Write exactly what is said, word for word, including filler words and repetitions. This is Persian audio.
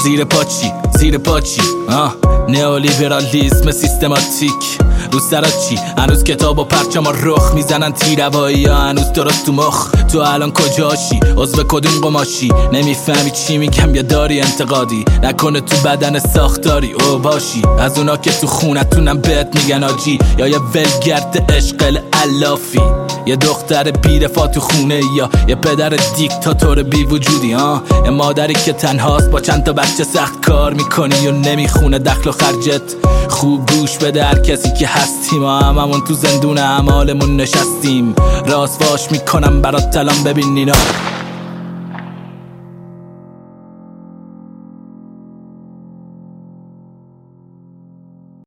زیر پاچی زیر پاچی آه نئولیبرالیسم سیستماتیک رو سرات چی؟ هنوز کتاب و پرچم ها رخ میزنن تیروایی ها هنوز درست تو مخ. تو الان کجاشی؟ عضو کدوم قماشی؟ نمیفهمی چی میگم یا داری انتقادی؟ نکنه تو بدن ساختاری او باشی از اونا که تو خونتونم بهت میگن آجی، یا یه ولگرد عشقل علافی، یه دختر بی‌رفاه تو خونه، یا یه پدر دیکتاتور بی وجودی ها، یه مادری که تنهاست با چند تا بچه سخت کار میکنی و نمیخونه دخل و خرجت. خوب گوش بده هر کسی که هستیم، ما هممون تو زندون اعمالمون نشستیم، راست واش میکنم برات الان ببین اینا